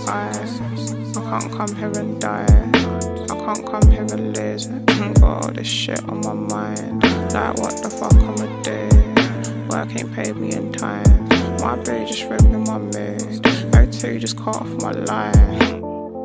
I can't come here and die. I can't come here and lose. Got all this shit on my mind. Like what the fuck I'ma do? Work ain't paid me in time. My bitch just ripping my mood. O2 just cut off my line.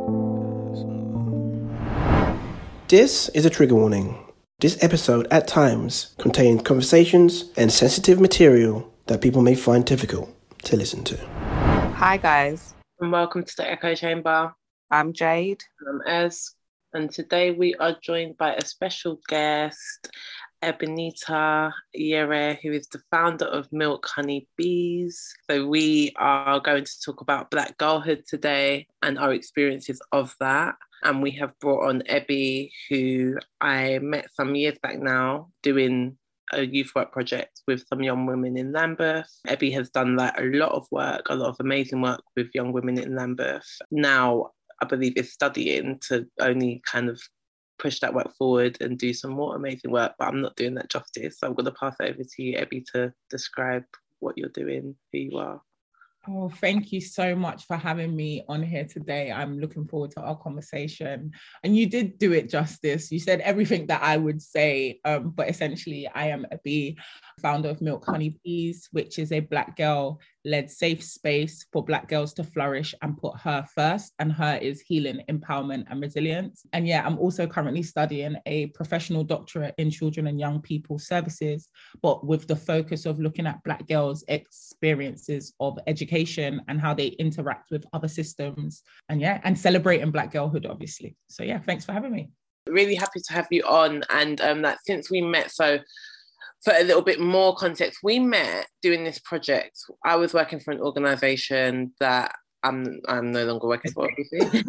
This is a trigger warning. This episode at times contains conversations and sensitive material that people may find difficult to listen to. Hi guys. And welcome to the Echo Chamber. I'm Jade. I'm Ez. And today we are joined by a special guest, Ebenita Yere, who is the founder of Milk Honey Bees. So we are going to talk about Black girlhood today and our experiences of that. And we have brought on Ebby, who I met some years back now doing a youth work project with some young women in Lambeth. Ebby has done a lot of work, a lot of amazing work with young women in Lambeth. Now, I believe is studying to only kind of push that work forward and do some more amazing work, but I'm not doing that justice. So I'm going to pass it over to you, Ebby, to describe what you're doing, who you are. Oh, thank you so much for having me on here today. I'm looking forward to our conversation. And you did do it justice. You said everything that I would say, but essentially I am Ebby, founder of Milk Honey Bees, which is a Black girl-led safe space for Black girls to flourish and put her first. And her is healing, empowerment and resilience. And yeah, I'm also currently studying a professional doctorate in children and young people services, but with the focus of looking at Black girls' experiences of education and how they interact with other systems, and celebrating Black girlhood, obviously. So yeah, thanks for having me. Really happy to have you on. And since we met, so for a little bit more context, we met doing this project. I was working for an organisation that I'm no longer working for, obviously.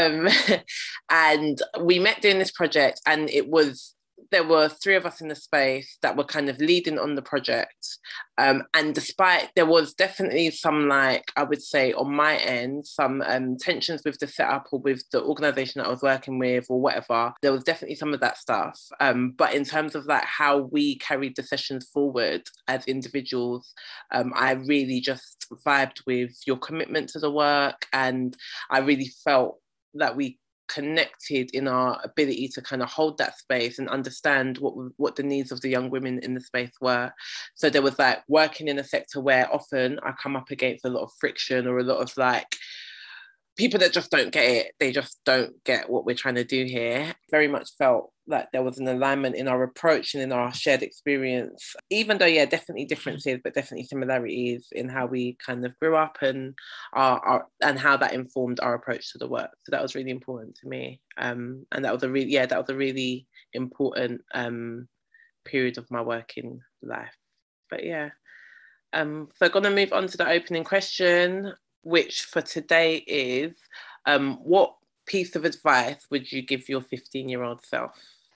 And we met doing this project, and there were three of us in the space that were kind of leading on the project. And despite, there was definitely some, I would say on my end, some tensions with the setup or with the organisation that I was working with or whatever, there was definitely some of that stuff. But in terms of how we carried the sessions forward as individuals, I really just vibed with your commitment to the work. And I really felt that we connected in our ability to kind of hold that space and understand what the needs of the young women in the space were. So there was working in a sector where often I come up against a lot of friction or a lot of people that just don't get it. They just don't get what we're trying to do here. Very much felt like there was an alignment in our approach and in our shared experience, even though, yeah, definitely differences, but definitely similarities in how we kind of grew up and and how that informed our approach to the work. So that was really important to me. And that was a really important period of my working life. But yeah. So I'm going to move on to the opening question, which for today is, what piece of advice would you give your 15-year-old self?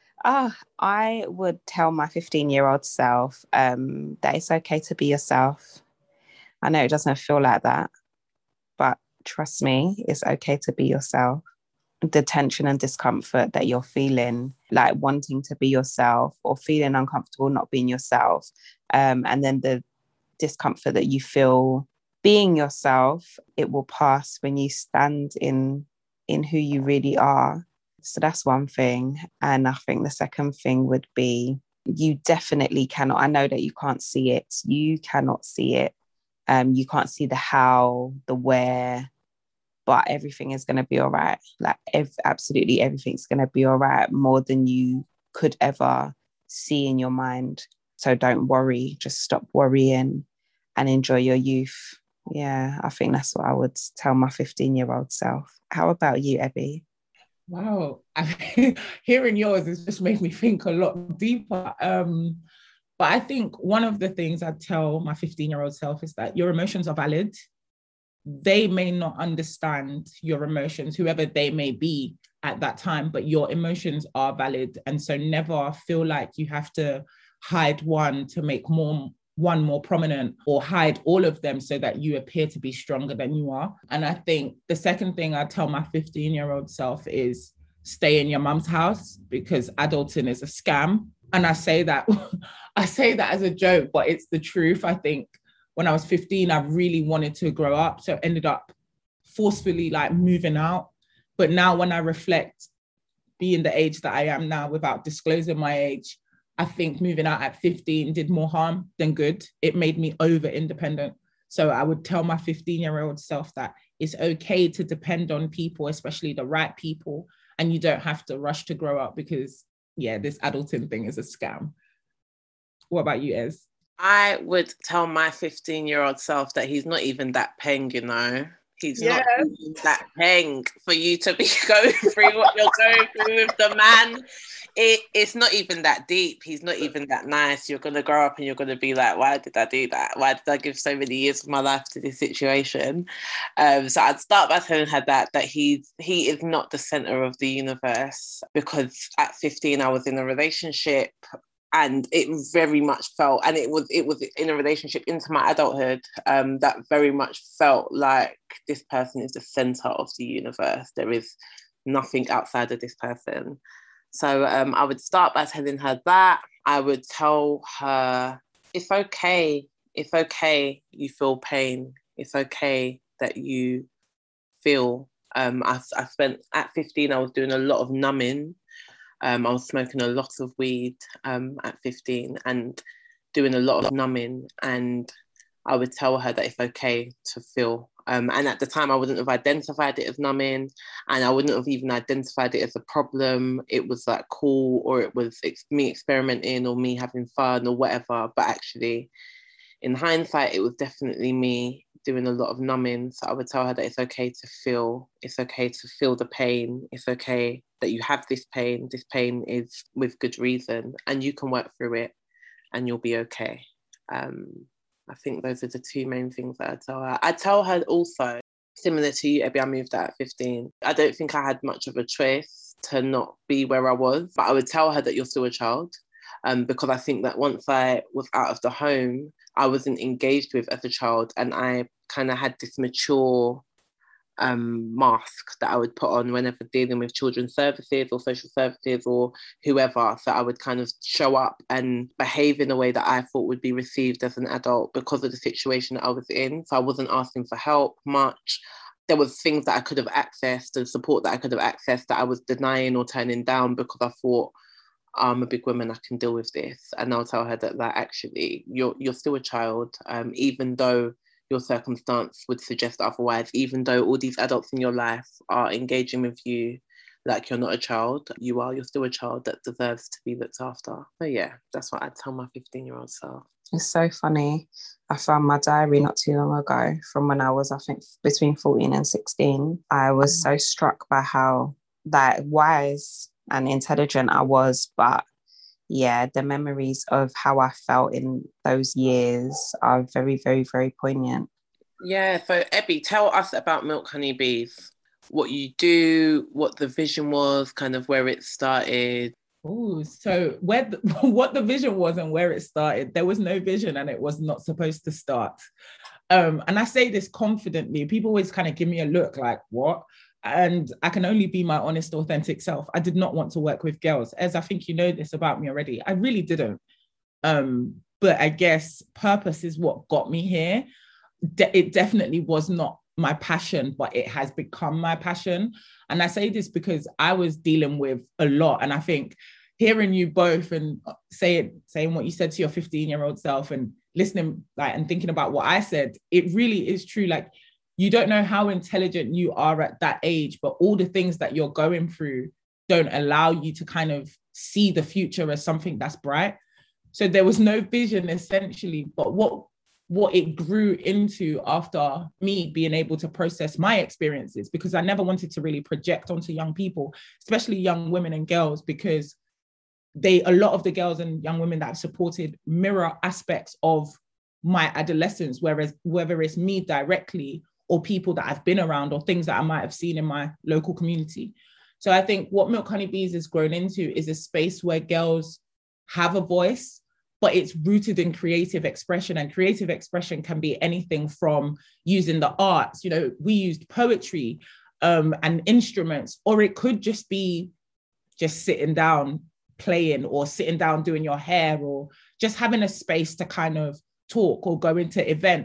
I would tell my 15-year-old self that it's okay to be yourself. I know it doesn't feel like that, but trust me, it's okay to be yourself. The tension and discomfort that you're feeling, wanting to be yourself or feeling uncomfortable not being yourself, and then the discomfort that you feel being yourself, it will pass when you stand in who you really are. So that's one thing. And I think the second thing would be, you definitely cannot, I know that you can't see it. You cannot see it. You can't see the how, the where, but everything is going to be all right. Absolutely everything's going to be all right, more than you could ever see in your mind. So don't worry, just stop worrying and enjoy your youth. Yeah, I think that's what I would tell my 15-year-old self. How about you, Ebby? Wow, hearing yours has just made me think a lot deeper. But I think one of the things I'd tell my 15-year-old self is that your emotions are valid. They may not understand your emotions, whoever they may be at that time, but your emotions are valid. And so never feel like you have to hide one to make one more prominent, or hide all of them so that you appear to be stronger than you are. And I think the second thing I tell my 15-year-old self is stay in your mum's house, because adulting is a scam. And I say that as a joke, but it's the truth. I think when I was 15, I really wanted to grow up. So ended up forcefully like moving out. But now when I reflect, being the age that I am now without disclosing my age, I think moving out at 15 did more harm than good. It made me over independent. So I would tell my 15-year-old self that it's okay to depend on people, especially the right people, and you don't have to rush to grow up because, yeah, this adulting thing is a scam. What about you, Ez? I would tell my 15-year-old self that he's not even that peng, you know. He's not even that peng for you to be going through what you're going through with the man. It's not even that deep. He's not even that nice. You're going to grow up and you're going to be like, why did I do that? Why did I give so many years of my life to this situation? So I'd start by telling her that he is not the center of the universe, because at 15 I was in a relationship and it very much felt, and it was in a relationship into my adulthood, that very much felt like this person is the center of the universe. There is nothing outside of this person. So I would start by telling her that. I would tell her, it's okay. It's okay you feel pain. It's okay that you feel. I spent, at 15, I was doing a lot of numbing. I was smoking a lot of weed at 15 and doing a lot of numbing. And I would tell her that it's okay to feel. And at the time, I wouldn't have identified it as numbing, and I wouldn't have even identified it as a problem. It was like cool, or it was me experimenting or me having fun or whatever. But actually, in hindsight, it was definitely me doing a lot of numbing. So I would tell her that it's okay to feel. It's okay to feel the pain. It's okay that you have this pain. This pain is with good reason, and you can work through it and you'll be okay. I think those are the two main things that I tell her. I tell her also, similar to you, Ebby, I moved out at 15. I don't think I had much of a choice to not be where I was, but I would tell her that you're still a child, because I think that once I was out of the home, I wasn't engaged with as a child, and I kind of had this mature mask that I would put on whenever dealing with children's services or social services or whoever. So I would kind of show up and behave in a way that I thought would be received as an adult because of the situation that I was in. So I wasn't asking for help much. There was things that I could have accessed and support that I could have accessed that I was denying or turning down because I thought, I'm a big woman, I can deal with this. And I'll tell her that actually you're still a child, even though your circumstance would suggest otherwise, even though all these adults in your life are engaging with you like you're not a child, you're still a child that deserves to be looked after. So yeah, that's what I'd tell my 15-year-old self. It's so funny. I found my diary not too long ago from when I was, I think, between 14 and 16. I was so struck by how wise and intelligent I was, but yeah, the memories of how I felt in those years are very, very, very poignant. Yeah, so Ebby, tell us about Milk Honey Bees. What you do, what the vision was, kind of where it started. Oh, so what the vision was and where it started, there was no vision and it was not supposed to start. And I say this confidently. People always kind of give me a look like, what? And I can only be my honest, authentic self. I did not want to work with girls. As I think you know this about me already, I really didn't. But I guess purpose is what got me here. It definitely was not my passion, but it has become my passion. And I say this because I was dealing with a lot. And I think hearing you both and saying what you said to your 15-year-old self and listening and thinking about what I said, it really is true. Like, you don't know how intelligent you are at that age, but all the things that you're going through don't allow you to kind of see the future as something that's bright. So there was no vision essentially, but what it grew into after me being able to process my experiences, because I never wanted to really project onto young people, especially young women and girls, because a lot of the girls and young women that I've supported mirror aspects of my adolescence, whereas whether it's me directly or people that I've been around or things that I might have seen in my local community. So I think what Milk Honey Bees has grown into is a space where girls have a voice, but it's rooted in creative expression. And creative expression can be anything from using the arts. You know, we used poetry and instruments, or it could just be just sitting down playing or sitting down doing your hair or just having a space to kind of talk or go into events.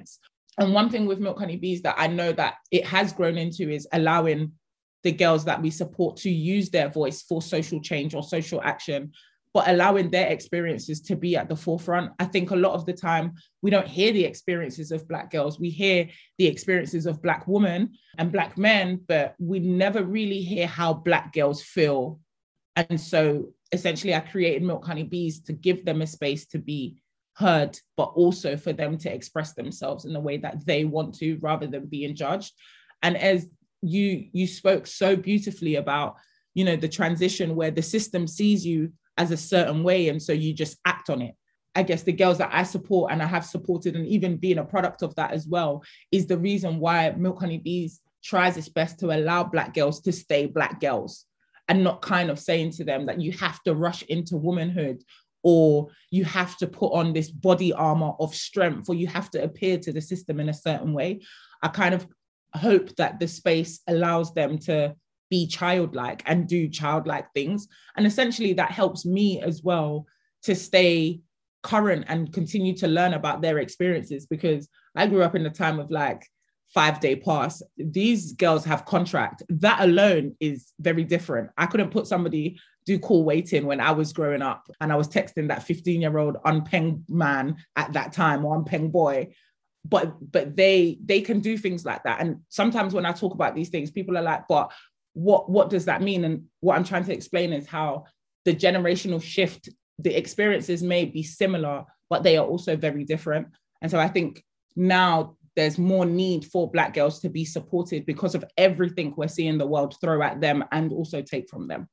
And one thing with Milk Honey Bees that I know that it has grown into is allowing the girls that we support to use their voice for social change or social action, but allowing their experiences to be at the forefront. I think a lot of the time we don't hear the experiences of Black girls. We hear the experiences of Black women and Black men, but we never really hear how Black girls feel. And so essentially I created Milk Honey Bees to give them a space to be heard, but also for them to express themselves in the way that they want to, rather than being judged. And as you spoke so beautifully about, you know, the transition where the system sees you as a certain way, and so you just act on it. I guess the girls that I support and I have supported, and even being a product of that as well, is the reason why Milk Honey Bees tries its best to allow Black girls to stay Black girls, and not kind of saying to them that you have to rush into womanhood, or you have to put on this body armor of strength, or you have to appear to the system in a certain way. I kind of hope that the space allows them to be childlike and do childlike things. And essentially that helps me as well to stay current and continue to learn about their experiences, because I grew up in the time of like 5-day pass. These girls have contract. That alone is very different. I couldn't put somebody do call waiting when I was growing up and I was texting that 15-year-old unpeng man at that time, or unpeng boy. But they can do things like that. And sometimes when I talk about these things, people are like, but what does that mean? And what I'm trying to explain is how the generational shift, the experiences may be similar, but they are also very different. And so I think now there's more need for Black girls to be supported because of everything we're seeing the world throw at them and also take from them.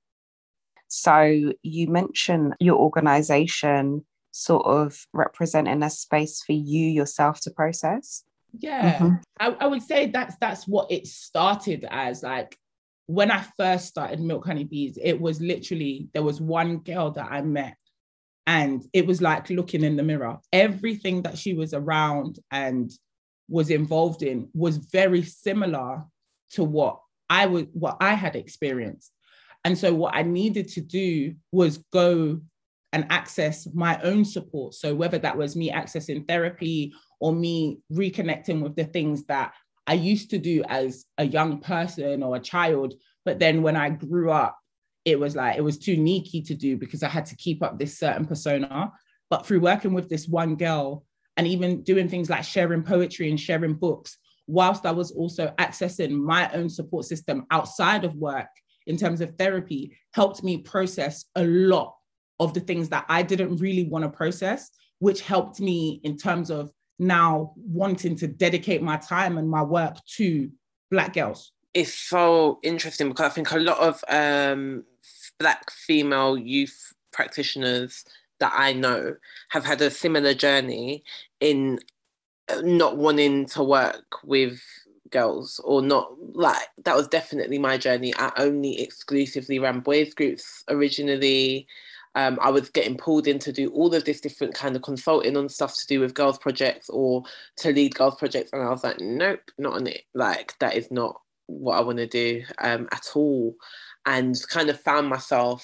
So you mentioned your organization sort of representing a space for you yourself to process. Yeah, I would say that's what it started as. Like when I first started Milk Honey Bees, it was literally, there was one girl that I met and it was like looking in the mirror. Everything that she was around and was involved in was very similar to what I had experienced. And so what I needed to do was go and access my own support. So whether that was me accessing therapy or me reconnecting with the things that I used to do as a young person or a child, but then when I grew up, it was like, it was too sneaky to do because I had to keep up this certain persona. But through working with this one girl and even doing things like sharing poetry and sharing books, whilst I was also accessing my own support system outside of work in terms of therapy, helped me process a lot of the things that I didn't really want to process, which helped me in terms of now wanting to dedicate my time and my work to Black girls. It's so interesting because I think a lot of Black female youth practitioners that I know have had a similar journey in not wanting to work with girls, or not. Like, that was definitely my journey. I only exclusively ran boys groups originally. I was getting pulled in to do all of this different kind of consulting on stuff to do with girls projects or to lead girls projects, and I was like, nope, not on it. Like, that is not what I want to do at all. And kind of found myself,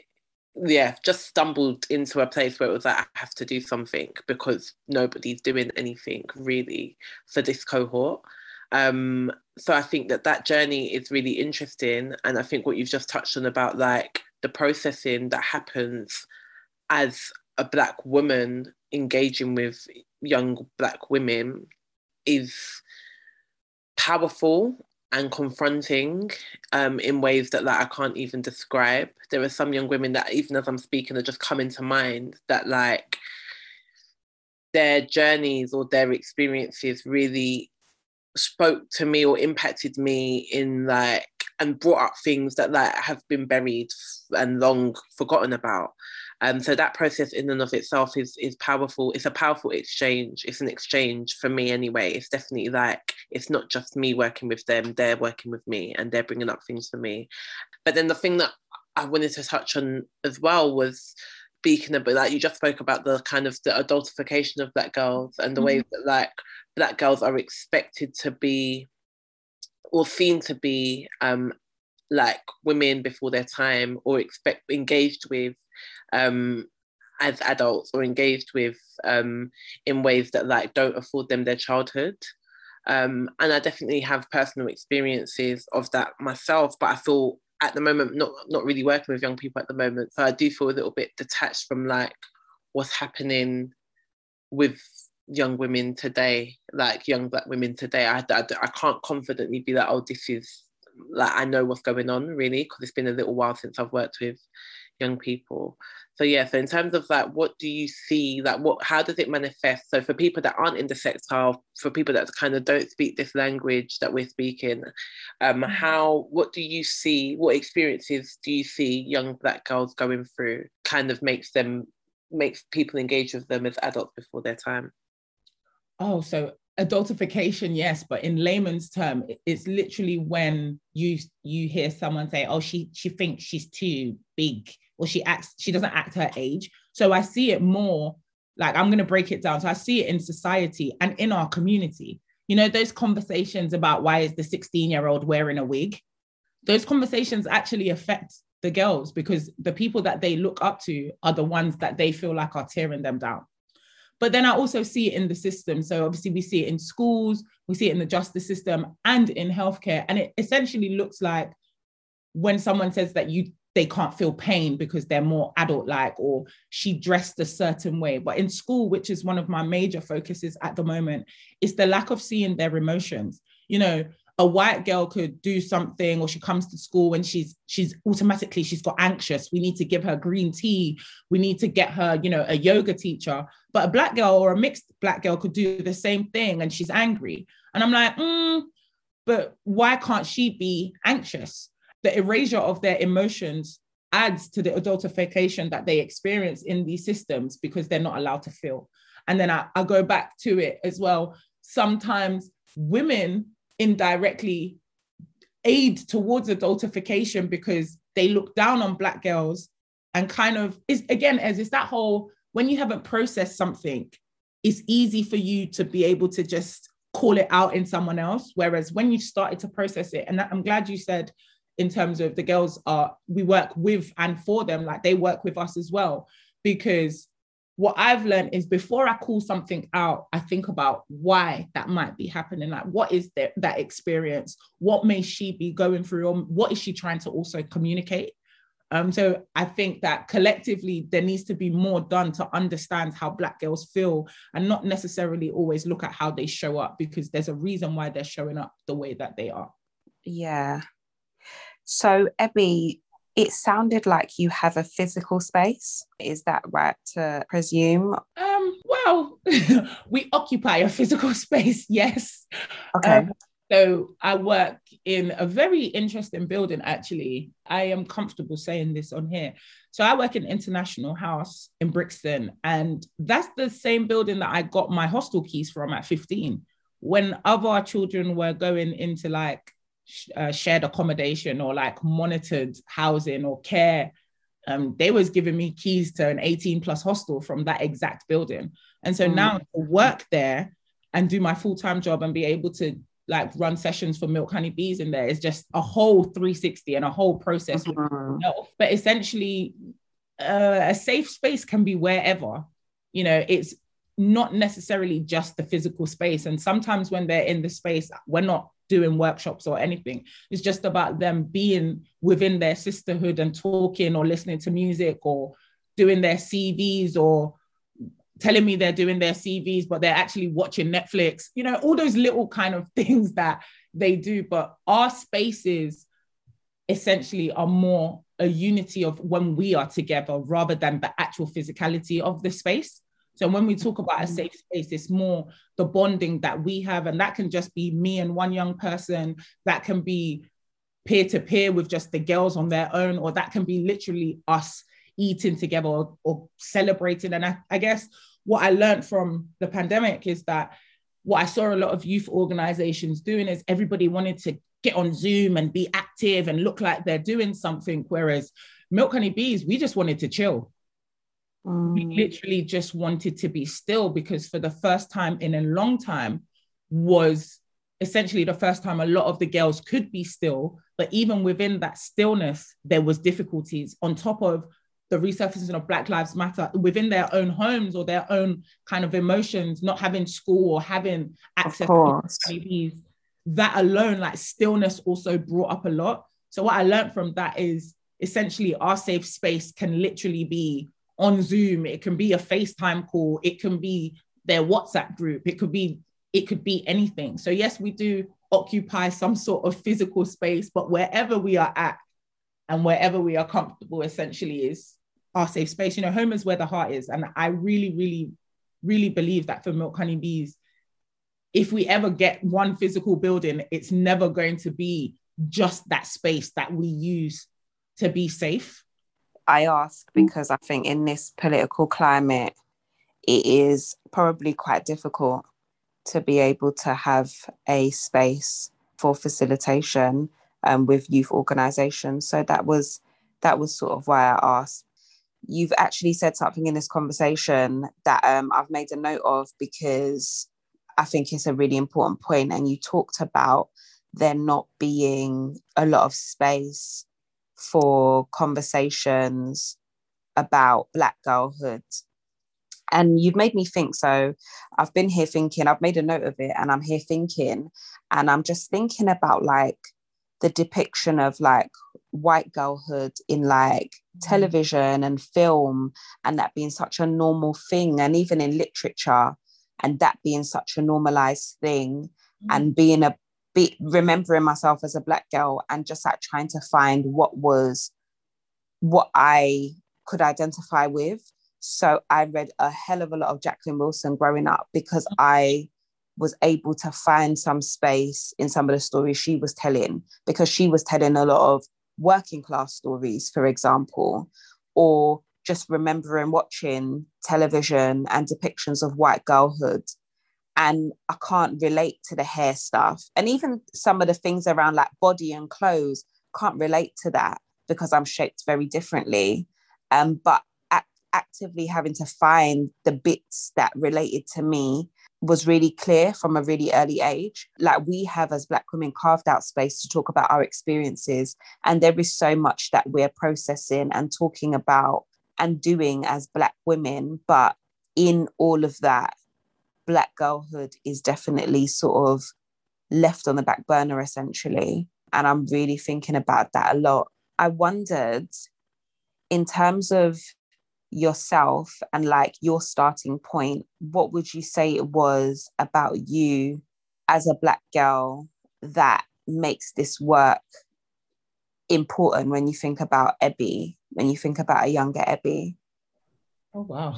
just stumbled into a place where it was like, I have to do something because nobody's doing anything really for this cohort. So I think that journey is really interesting. And I think what you've just touched on about like the processing that happens as a Black woman engaging with young Black women is powerful and confronting in ways that like I can't even describe. There are some young women that even as I'm speaking are just coming to mind that like their journeys or their experiences really spoke to me or impacted me in like, and brought up things that like have been buried and long forgotten about. So that process in and of itself is powerful. It's a powerful exchange. It's an exchange for me anyway. It's definitely like, it's not just me working with them, they're working with me and they're bringing up things for me. But then the thing that I wanted to touch on as well was speaking about, like you just spoke about the kind of the adultification of Black girls and the ways that like Black girls are expected to be or seen to be like women before their time, or engaged with as adults, or engaged with in ways that like don't afford them their childhood. And I definitely have personal experiences of that myself, but I feel at the moment not really working with young people at the moment. So I do feel a little bit detached from like what's happening with young women today, like young Black women today. I can't confidently be like, oh, this is like, I know what's going on, really, because it's been a little while since I've worked with young people. So yeah, so in terms of like, what do you see, like how does it manifest? So for people that aren't in the sector, for people that kind of don't speak this language that we're speaking, what do you see, what experiences do you see young Black girls going through kind of makes people engage with them as adults before their time? Oh, so adultification, yes, but in layman's term, it's literally when you hear someone say, oh, she thinks she's too big, or she doesn't act her age. So I see it more like, I'm going to break it down. So I see it in society and in our community. You know, those conversations about why is the 16-year-old wearing a wig? Those conversations actually affect the girls, because the people that they look up to are the ones that they feel like are tearing them down. But then I also see it in the system. So obviously we see it in schools, we see it in the justice system and in healthcare. And it essentially looks like when someone says that they can't feel pain because they're more adult-like, or she dressed a certain way. But in school, which is one of my major focuses at the moment, is the lack of seeing their emotions. You know, a white girl could do something, or she comes to school and she's automatically, she's got anxious. We need to give her green tea. We need to get her, you know, a yoga teacher. But a Black girl or a mixed Black girl could do the same thing and she's angry. And I'm like, but why can't she be anxious? The erasure of their emotions adds to the adultification that they experience in these systems, because they're not allowed to feel. And then I go back to it as well. Sometimes women indirectly aid towards adultification because they look down on Black girls, and kind of is, again, as it's that whole, when you haven't processed something, it's easy for you to be able to just call it out in someone else. Whereas when you started to process it, and I'm glad you said in terms of the girls we work with and for them, like they work with us as well, because what I've learned is before I call something out, I think about why that might be happening. Like, what is that experience? What may she be going through? Or what is she trying to also communicate? So I think that collectively there needs to be more done to understand how Black girls feel, and not necessarily always look at how they show up, because there's a reason why they're showing up the way that they are. Yeah. So Ebby, it sounded like you have a physical space. Is that right to presume? Well, we occupy a physical space, yes. Okay. So I work in a very interesting building, actually. I am comfortable saying this on here. So I work in International House in Brixton, and that's the same building that I got my hostel keys from at 15. When other children were going into like shared accommodation or like monitored housing or care, they was giving me keys to an 18 plus hostel from that exact building. And so now to work there and do my full-time job and be able to like run sessions for Milk Honey Bees in there is just a whole 360 and a whole process. But essentially a safe space can be wherever, you know, it's not necessarily just the physical space. And sometimes when they're in the space, we're not doing workshops or anything. It's just about them being within their sisterhood and talking or listening to music or doing their CVs, or telling me they're doing their CVs, but they're actually watching Netflix, you know, all those little kind of things that they do. But our spaces essentially are more a unity of when we are together rather than the actual physicality of the space. So when we talk about a safe space, it's more the bonding that we have. And that can just be me and one young person. That can be peer-to-peer with just the girls on their own, or that can be literally us eating together or celebrating. And I guess what I learned from the pandemic is that what I saw a lot of youth organizations doing is everybody wanted to get on Zoom and be active and look like they're doing something. Whereas Milk Honey Bees, we just wanted to chill. We literally just wanted to be still, because for the first time in a long time was essentially the first time a lot of the girls could be still. But even within that stillness, there was difficulties on top of the resurfacing of Black Lives Matter within their own homes or their own kind of emotions, not having school or having access to honeybees, that alone, like stillness also brought up a lot. So what I learned from that is essentially our safe space can literally be on Zoom. It can be a FaceTime call. It can be their WhatsApp group. It could be anything. So yes, we do occupy some sort of physical space, but wherever we are at and wherever we are comfortable essentially is our safe space. You know, home is where the heart is. And I really, really, really believe that for Milk Honeybees, if we ever get one physical building, it's never going to be just that space that we use to be safe. I ask because I think in this political climate, it is probably quite difficult to be able to have a space for facilitation with youth organisations. So that was sort of why I asked. You've actually said something in this conversation that I've made a note of because I think it's a really important point. And you talked about there not being a lot of space for conversations about Black girlhood. And you've made me think, so I've been here thinking, I've made a note of it and I'm here thinking, and I'm just thinking about like the depiction of like white girlhood in like television and film, and that being such a normal thing, and even in literature, and that being such a normalized thing, and being a bit remembering myself as a Black girl and just like trying to find what I could identify with. So I read a hell of a lot of Jacqueline Wilson growing up because I was able to find some space in some of the stories she was telling, because she was telling a lot of working class stories, for example, or just remembering watching television and depictions of white girlhood. And I can't relate to the hair stuff. And even some of the things around like body and clothes, can't relate to that because I'm shaped very differently. But actively having to find the bits that related to me was really clear from a really early age. Like we have as Black women carved out space to talk about our experiences. And there is so much that we're processing and talking about and doing as Black women. But in all of that, Black girlhood is definitely sort of left on the back burner, essentially. And I'm really thinking about that a lot. I wondered, in terms of yourself and like your starting point, what would you say it was about you as a Black girl that makes this work important when you think about Ebby, when you think about a younger Ebby? Oh, wow.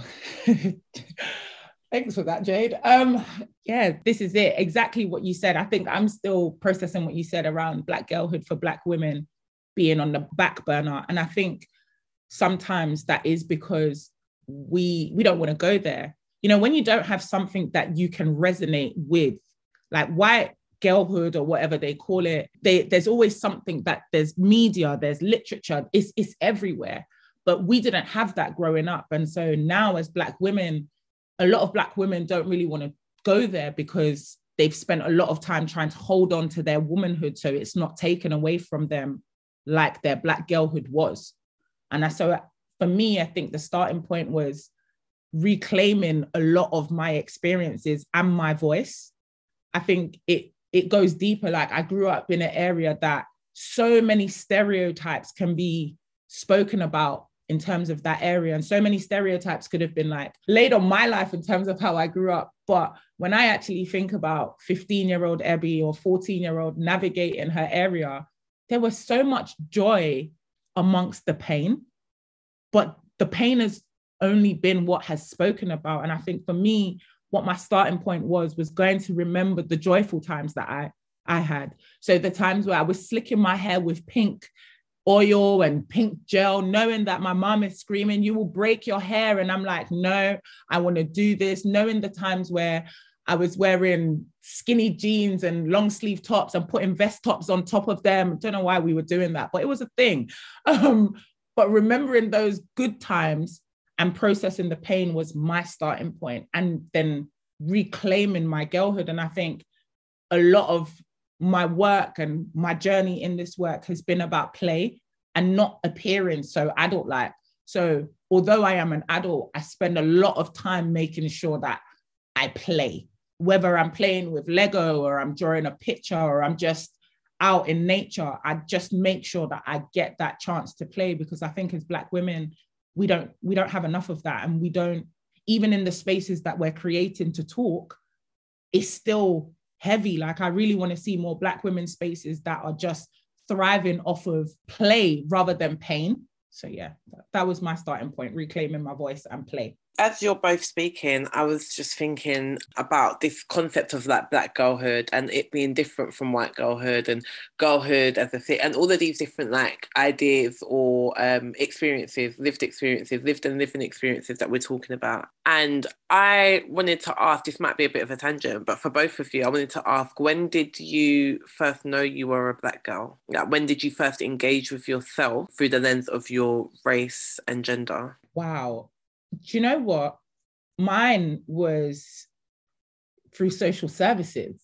Thanks for that, Jade. Yeah, this is it. Exactly what you said. I think I'm still processing what you said around Black girlhood for Black women being on the back burner. And I think sometimes that is because we don't want to go there. You know, when you don't have something that you can resonate with, like white girlhood or whatever they call it, there's always something that there's media, there's literature, it's everywhere. But we didn't have that growing up. And so now as Black women, a lot of Black women don't really want to go there because they've spent a lot of time trying to hold on to their womanhood so it's not taken away from them like their Black girlhood was. And so for me, I think the starting point was reclaiming a lot of my experiences and my voice. I think it goes deeper. Like I grew up in an area that so many stereotypes can be spoken about in terms of that area. And so many stereotypes could have been like laid on my life in terms of how I grew up. But when I actually think about 15-year-old Ebby or 14-year-old navigating her area, there was so much joy amongst the pain, but the pain has only been what has spoken about. And I think for me, what my starting point was going to remember the joyful times that I had. So the times where I was slicking my hair with pink oil and pink gel, knowing that my mom is screaming, "You will break your hair." And I'm like, no, I want to do this. Knowing the times where I was wearing skinny jeans and long sleeve tops and putting vest tops on top of them. I don't know why we were doing that, but it was a thing. But remembering those good times and processing the pain was my starting point, and then reclaiming my girlhood. And I think a lot of my work and my journey in this work has been about play and not appearing so adult-like. So although I am an adult, I spend a lot of time making sure that I play, whether I'm playing with Lego or I'm drawing a picture or I'm just out in nature. I just make sure that I get that chance to play, because I think as Black women, we don't have enough of that. And we don't, even in the spaces that we're creating to talk, it's still heavy. Like, I really want to see more Black women spaces that are just thriving off of play rather than pain. So yeah, that was my starting point, reclaiming my voice and play. As you're both speaking, I was just thinking about this concept of like Black girlhood and it being different from white girlhood and girlhood as a thing, and all of these different like ideas or experiences, lived and living experiences that we're talking about. And I wanted to ask, this might be a bit of a tangent, but for both of you, I wanted to ask, when did you first know you were a Black girl? Like, when did you first engage with yourself through the lens of your race and gender? Wow. Do you know what? Mine was through social services.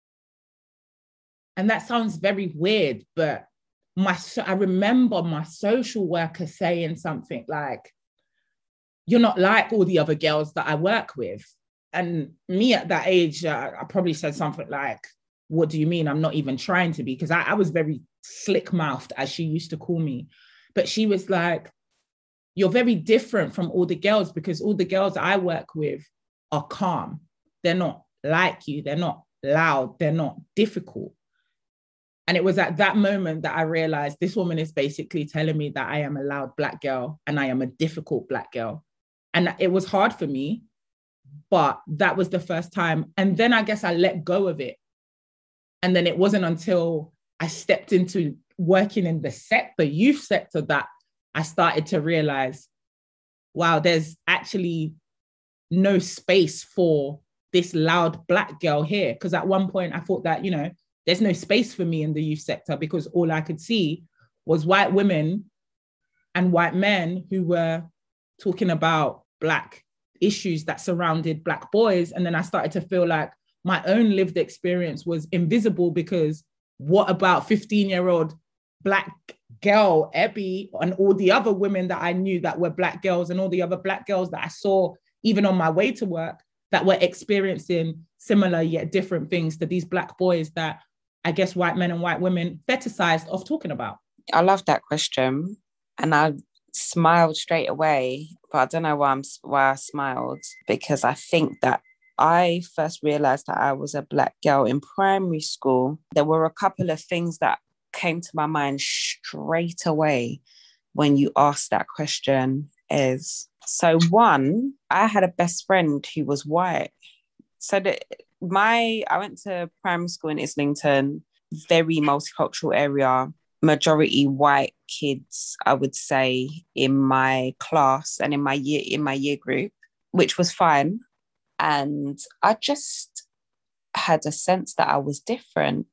And that sounds very weird, but I remember my social worker saying something like, "You're not like all the other girls that I work with." And me at that age, I probably said something like, "What do you mean? I'm not even trying to be," because I was very slick-mouthed, as she used to call me. But she was like, "You're very different from all the girls, because all the girls I work with are calm. They're not like you. They're not loud. They're not difficult." And it was at that moment that I realized this woman is basically telling me that I am a loud Black girl and I am a difficult Black girl. And it was hard for me, but that was the first time. And then I guess I let go of it. And then it wasn't until I stepped into working in the youth sector, that I started to realize, wow, there's actually no space for this loud Black girl here. Because at one point I thought that, there's no space for me in the youth sector, because all I could see was white women and white men who were talking about Black issues that surrounded Black boys. And then I started to feel like my own lived experience was invisible, because what about 15-year-old Black girl Ebby and all the other women that I knew that were Black girls, and all the other Black girls that I saw even on my way to work, that were experiencing similar yet different things to these Black boys that I guess white men and white women fetishized of talking about? I love that question, and I smiled straight away, but I don't know why I smiled, because I think that I first realized that I was a Black girl in primary school. There were a couple of things that came to my mind straight away when you asked that question. So one, I had a best friend who was white. So I went to primary school in Islington, very multicultural area, majority white kids, I would say, in my class and in my year group, which was fine. And I just had a sense that I was different.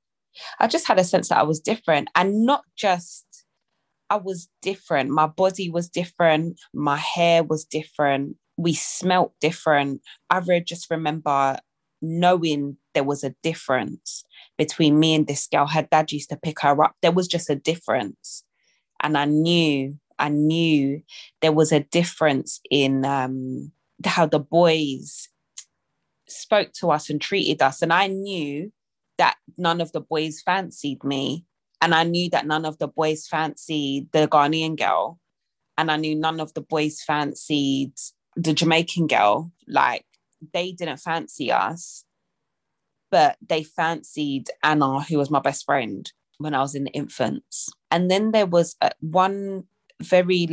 And not just I was different. My body was different. My hair was different. We smelt different. I just remember knowing there was a difference between me and this girl. Her dad used to pick her up. There was just a difference. And I knew there was a difference in how the boys spoke to us and treated us. And I knew that none of the boys fancied me. And I knew that none of the boys fancied the Ghanaian girl. And I knew none of the boys fancied the Jamaican girl. Like, they didn't fancy us, but they fancied Anna, who was my best friend when I was in the infants. And then there was one very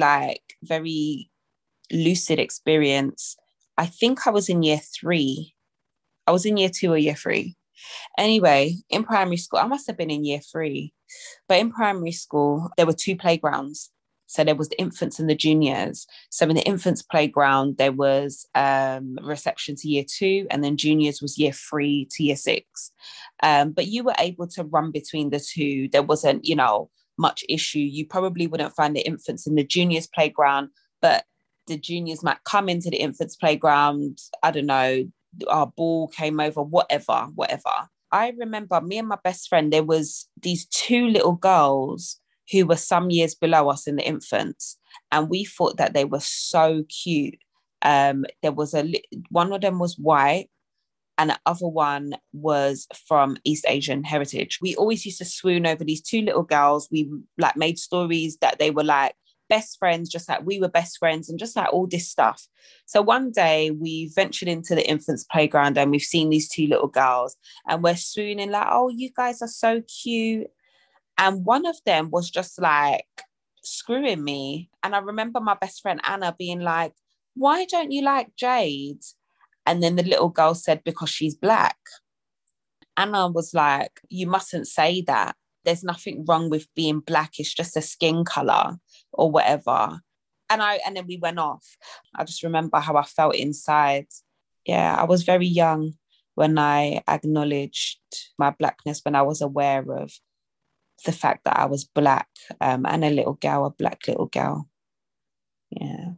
lucid experience. I think I was in year 3. I was in year 2 or year 3. Anyway, in primary school, I must have been in year 3, but in primary school, there were 2 playgrounds. So there was the infants and the juniors. So in the infants playground, there was reception to year 2, and then juniors was year 3 to year 6. But you were able to run between the 2. There wasn't, much issue. You probably wouldn't find the infants in the juniors playground, but the juniors might come into the infants playground. I don't know, our ball came over, whatever. I remember me and my best friend, there was these 2 little girls who were some years below us in the infants, and we thought that they were so cute. There was one of them was white, and the other one was from East Asian heritage. We always used to swoon over these two little girls. We like made stories that they were like best friends, just like we were best friends, and just like all this stuff. So one day we ventured into the infants playground and we've seen these two little girls and we're swooning like, oh, you guys are so cute. And one of them was just like screwing me. And I remember my best friend Anna being like, why don't you like Jade? And then the little girl said, because she's black. Anna was like, you mustn't say that. There's nothing wrong with being black. It's just a skin color or whatever. And then we went off. I just remember how I felt inside. Yeah, I was very young when I acknowledged my blackness, when I was aware of the fact that I was black, and a little girl, a black little girl. Yeah.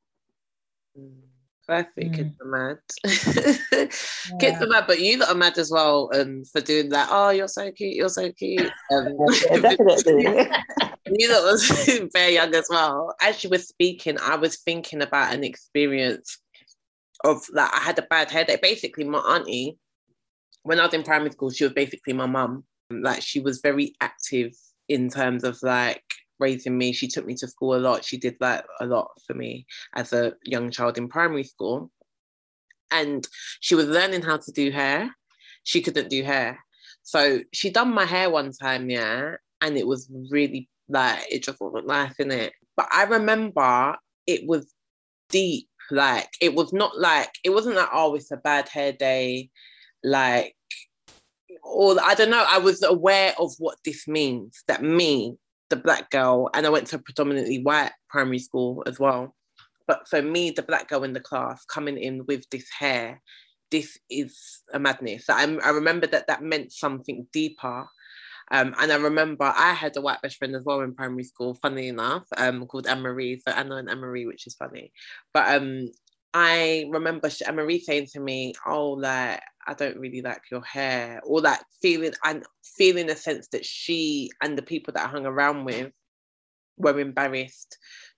Perfect. Kids are mad. Kids are mad, but you lot are mad as well for doing that. Oh, you're so cute, you're so cute. Yeah, definitely. You lot was very young as well. As you were speaking, I was thinking about an experience of like, I had a bad headache. Basically, my auntie, when I was in primary school, she was basically my mum. Like, she was very active in terms of like raising me. She took me to school a lot. She did like a lot for me as a young child in primary school. And she was learning how to do hair. She couldn't do hair. So she done my hair one time, yeah, and it was really like, it just wasn't nice, innit? But I remember it was deep. Like, it was not like, it wasn't like, oh, it's a bad hair day. Like, or I don't know, I was aware of what this means, that me, the black girl, and I went to a predominantly white primary school as well. But for me, the black girl in the class coming in with this hair, this is a madness. I remember that meant something deeper. And I remember I had a white best friend as well in primary school, funnily enough, called Anne-Marie. So Anna and Anne-Marie, which is funny. But I remember Anne-Marie saying to me, oh, like, I don't really like your hair, or that feeling a sense that she and the people that I hung around with were embarrassed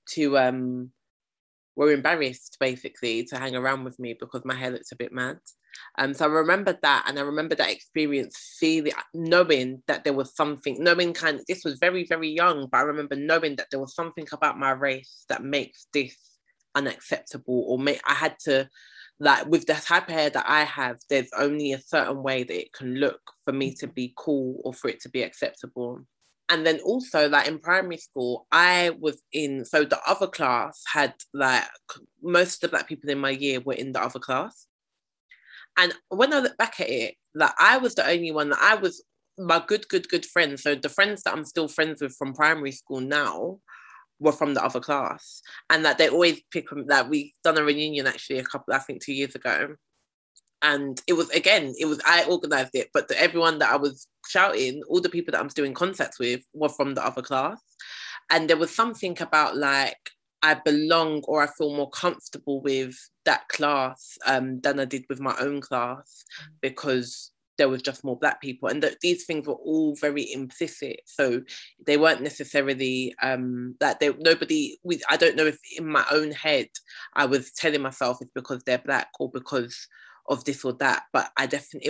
basically to hang around with me because my hair looked a bit mad. So I remember that, and I remember that experience, knowing that there was something, this was very, very young, but I remember knowing that there was something about my race that makes this unacceptable, or I had to, like, with the type of hair that I have, there's only a certain way that it can look for me to be cool or for it to be acceptable. And then also, like, in primary school, so the other class had, like, most of the black people in my year were in the other class. And when I look back at it, like, I was the only one, that I was my good friends. So the friends that I'm still friends with from primary school now were from the other class. And that they always pick them, that we done a reunion actually 2 years ago. And I organised it, but everyone that I was shouting, all the people that I'm still in contact with were from the other class. And there was something about, like, I belong, or I feel more comfortable with that class than I did with my own class, because there was just more black people, and that these things were all very implicit. So they weren't necessarily I don't know if in my own head I was telling myself it's because they're black or because of this or that, but I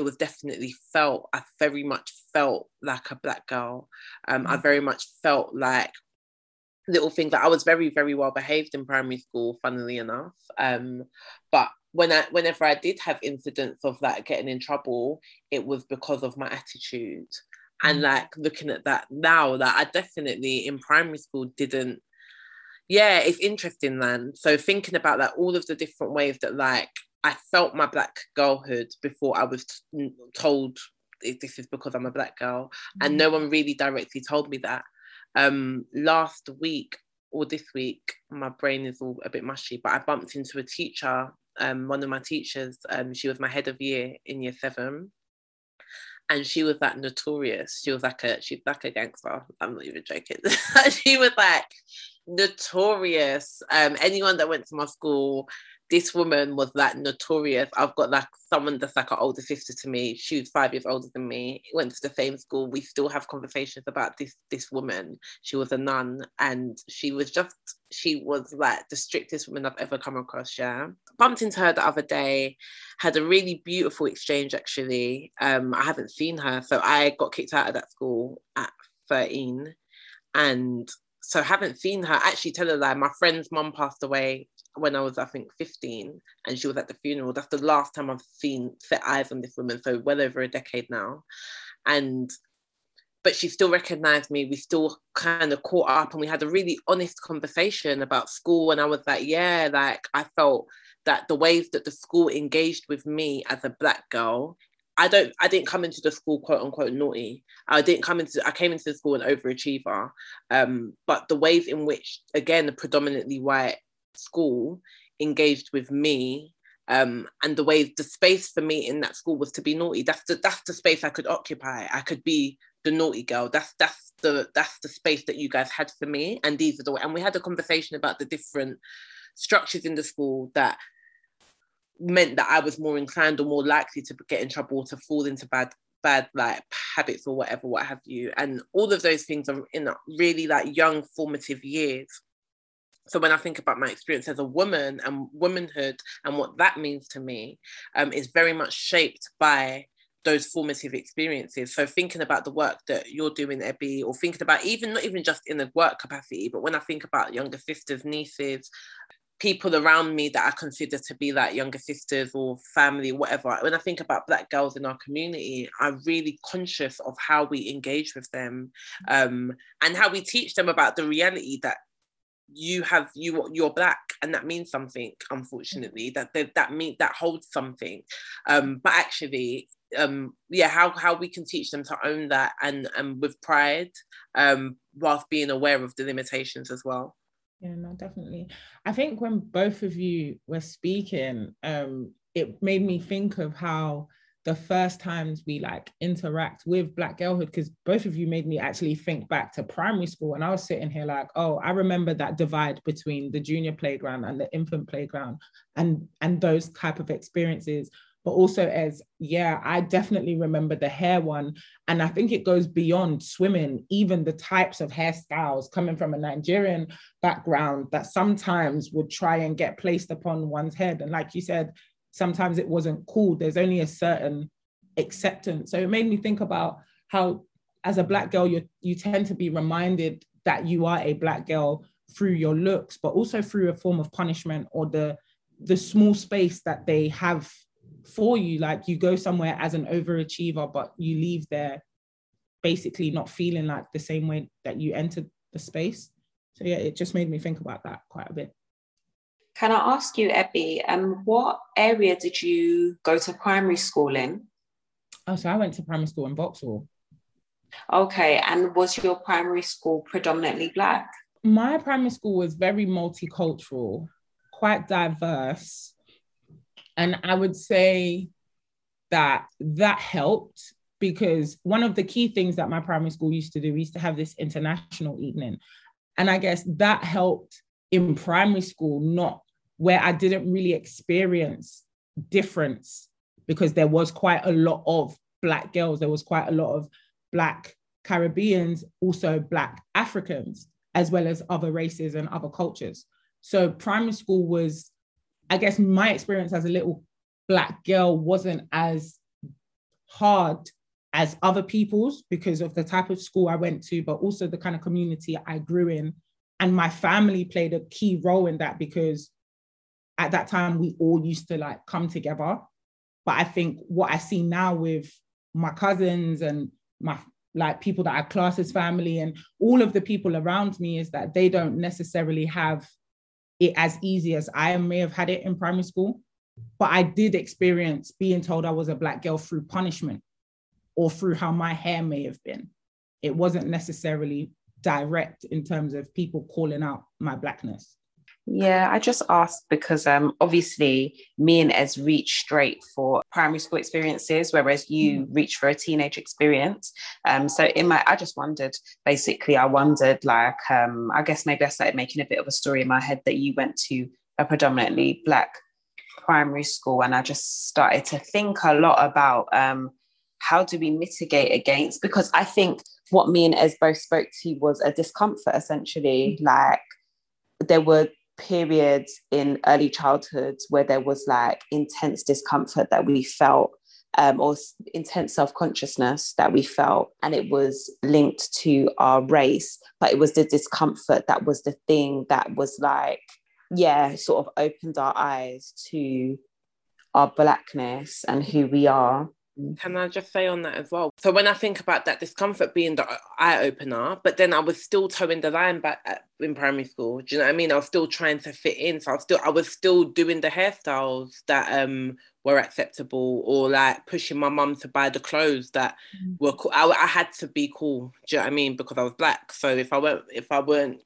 very much felt like a black girl. I very much felt like little things. That I was very, very well behaved in primary school, funnily enough. But whenever I did have incidents of like getting in trouble, it was because of my attitude. And like looking at that now, that I definitely in primary school didn't. Yeah, it's interesting, man. So thinking about that, all of the different ways that like I felt my black girlhood before I was told this is because I'm a black girl, and no one really directly told me that. Last week or this week, my brain is all a bit mushy, but I bumped into a teacher, one of my teachers. She was my head of year in year 7, and she was like notorious. She's like a gangster. I'm not even joking. She was like notorious. Anyone that went to my school this woman was like notorious. I've got like someone that's like an older sister to me. She was 5 years older than me. Went to the same school. We still have conversations about this woman. She was a nun, and she was like the strictest woman I've ever come across. Yeah, bumped into her the other day. Had a really beautiful exchange actually. I haven't seen her, so I got kicked out of that school at 13, and so haven't seen her. Actually, tell a lie. My friend's mum passed away when I was, I think, 15, and she was at the funeral. That's the last time I've set eyes on this woman, so well over a decade now. But she still recognized me. We still kind of caught up, and we had a really honest conversation about school. And I was like, yeah, like I felt that the ways that the school engaged with me as a Black girl, I didn't come into the school quote unquote naughty. I came into the school an overachiever. But the ways in which, again, a predominantly white school engaged with me, and the space for me in that school was to be naughty. That's the space I could occupy. I could be the naughty girl. That's the space that you guys had for me. And and we had a conversation about the different structures in the school that meant that I was more inclined or more likely to get in trouble, to fall into bad like habits or whatever, what have you. And all of those things are in really like young formative years. So when I think about my experience as a woman and womanhood and what that means to me, is very much shaped by those formative experiences. So thinking about the work that you're doing, Ebby, or thinking about not even just in a work capacity, but when I think about younger sisters, nieces, people around me that I consider to be like younger sisters or family, whatever. When I think about Black girls in our community, I'm really conscious of how we engage with them, and how we teach them about the reality that you're Black, and that means something, unfortunately, that holds something. But actually, how we can teach them to own that and with pride, whilst being aware of the limitations as well. Yeah, no, definitely. I think when both of you were speaking, it made me think of how the first times we like interact with Black girlhood, because both of you made me actually think back to primary school, and I was sitting here like, oh, I remember that divide between the junior playground and the infant playground and those type of experiences. But also I definitely remember the hair one. And I think it goes beyond swimming, even the types of hairstyles coming from a Nigerian background that sometimes would try and get placed upon one's head. And like you said, sometimes it wasn't cool. There's only a certain acceptance. So it made me think about how, as a Black girl, you tend to be reminded that you are a Black girl through your looks, but also through a form of punishment or the small space that they have for you. Like you go somewhere as an overachiever, but you leave there basically not feeling like the same way that you entered the space. So yeah, it just made me think about that quite a bit. Can I ask you, Ebby, what area did you go to primary school in? Oh, so I went to primary school in Vauxhall. Okay, and was your primary school predominantly Black? My primary school was very multicultural, quite diverse. And I would say that helped, because one of the key things that my primary school used to do, we used to have this international evening. And I guess that helped in primary school, not where I didn't really experience difference, because there was quite a lot of Black girls. There was quite a lot of Black Caribbeans, also Black Africans, as well as other races and other cultures. So primary school was, I guess my experience as a little Black girl wasn't as hard as other people's because of the type of school I went to, but also the kind of community I grew in. And my family played a key role in that, because at that time we all used to like come together. But I think what I see now with my cousins and my like people that I class as family and all of the people around me is that they don't necessarily have it as easy as I may have had it in primary school. But I did experience being told I was a Black girl through punishment or through how my hair may have been. It wasn't necessarily direct in terms of people calling out my Blackness. Yeah, I just asked because obviously me and Ez reached straight for primary school experiences, whereas you reached for a teenage experience. So I just wondered, basically, I guess maybe I started making a bit of a story in my head that you went to a predominantly Black primary school, and I just started to think a lot about how do we mitigate against, because I think what me and Ez both spoke to was a discomfort, essentially. Like, there were periods in early childhood where there was like intense discomfort that we felt, or intense self-consciousness that we felt, and it was linked to our race, but it was the discomfort that was the thing that was like, sort of opened our eyes to our blackness and who we are. Can I just say on that as well? So when I think about that discomfort being the eye opener, but then I was still towing the line back in primary school. Do you know what I mean? I was still trying to fit in. So I was still doing the hairstyles that were acceptable, or like pushing my mum to buy the clothes that were cool. I had to be cool. Do you know what I mean? Because I was black. So if I weren't